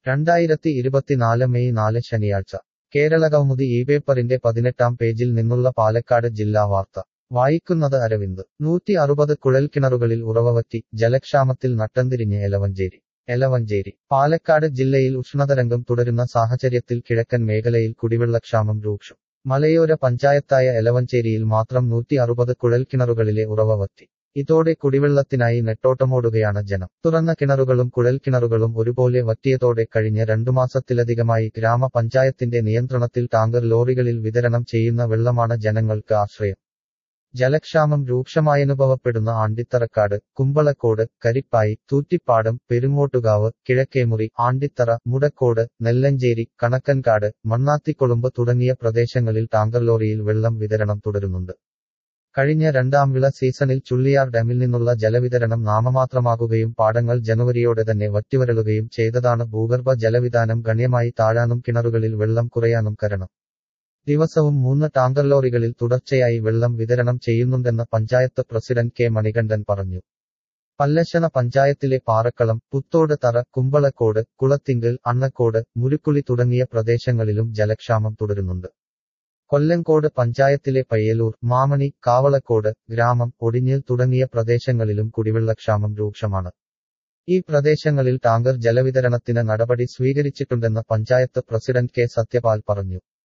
2024 May 4 ശനിയാഴ്ച കേരളകൗമുദി ഈ പേപ്പറിന്റെ 18-ാം പേജിൽ നിന്നുള്ള പാലക്കാട് ജില്ലാ വാർത്ത വായിക്കുന്നത് അരവിന്ദ് 160 കുഴൽക്കിണറുകളിൽ ഉറവവറ്റി ജലക്ഷാമത്തിൽ നട്ടംതിരിഞ്ഞ് എലവഞ്ചേരി പാലക്കാട് ജില്ലയിൽ ഉഷ്ണതരംഗം തുടരുന്ന സാഹചര്യത്തിൽ കിഴക്കൻ മേഖലയിൽ കുടിവെള്ളക്ഷാമം രൂക്ഷം മലയോര പഞ്ചായത്തായ എലവഞ്ചേരിയിൽ മാത്രം 160 കുഴൽക്കിണറുകളിലെ ഉറവവറ്റി ഇതോടെ കുടിവെള്ളത്തിനായി നെട്ടോട്ടമോടുകയാണ് ജനം തുറന്ന കിണറുകളും കുഴൽക്കിണറുകളും ഒരുപോലെ വറ്റിയതോടെ കഴിഞ്ഞ 2 മാസത്തിലധികമായി ഗ്രാമപഞ്ചായത്തിന്റെ നിയന്ത്രണത്തിൽ ടാങ്കർ ലോറികളിൽ വിതരണം ചെയ്യുന്ന വെള്ളമാണ് ജനങ്ങൾക്ക് ആശ്രയം ജലക്ഷാമം രൂക്ഷമായനുഭവപ്പെടുന്ന ആണ്ടിത്തറക്കാട് കുമ്പളക്കോട് കരിപ്പായി തൂറ്റിപ്പാടം പെരുങ്ങോട്ടുകാവ് കിഴക്കേമുറി ആണ്ടിത്തറ മുടക്കോട് നെല്ലഞ്ചേരി കണക്കൻകാട് മണ്ണാത്തിക്കൊളുമ്പ് തുടങ്ങിയ പ്രദേശങ്ങളിൽ ടാങ്കർ ലോറിയിൽ വെള്ളം വിതരണം തുടരുന്നുണ്ട് കഴിഞ്ഞ 2ാം വിള സീസണിൽ ചുള്ളിയാർ ഡാമിൽ നിന്നുള്ള ജലവിതരണം നാമമാത്രമാകുകയും പാടങ്ങൾ ജനുവരിയോടെ തന്നെ വറ്റിവരളുകയും ചെയ്തതാണ് ഭൂഗർഭ ജലവിതാനം ഗണ്യമായി താഴാനും കിണറുകളിൽ വെള്ളം കുറയാനും കാരണം ദിവസവും 3 ടാങ്കർ ലോറികളിൽ തുടർച്ചയായി വെള്ളം വിതരണം ചെയ്യുന്നുണ്ടെന്ന് പഞ്ചായത്ത് പ്രസിഡന്റ് കെ മണികണ്ഠൻ പറഞ്ഞു പല്ലശ്ശന പഞ്ചായത്തിലെ പാറക്കളം പുത്തോട് തറ കുമ്പളക്കോട് കുളത്തിങ്കൽ അണ്ണക്കോട് മുരുക്കുളി തുടങ്ങിയ പ്രദേശങ്ങളിലും ജലക്ഷാമം തുടരുന്നുണ്ട് കൊല്ലങ്കോട് പഞ്ചായത്തിലെ പയ്യലൂർ മാമണി കാവളക്കോട് ഗ്രാമം ഒടിഞ്ഞിൽ തുടങ്ങിയ പ്രദേശങ്ങളിലും കുടിവെള്ളക്ഷാമം രൂക്ഷമാണ് ഈ പ്രദേശങ്ങളിൽ ടാങ്കർ ജലവിതരണത്തിന് നടപടി സ്വീകരിച്ചിട്ടുണ്ടെന്ന് പഞ്ചായത്ത് പ്രസിഡന്റ് കെ സത്യപാൽ പറഞ്ഞു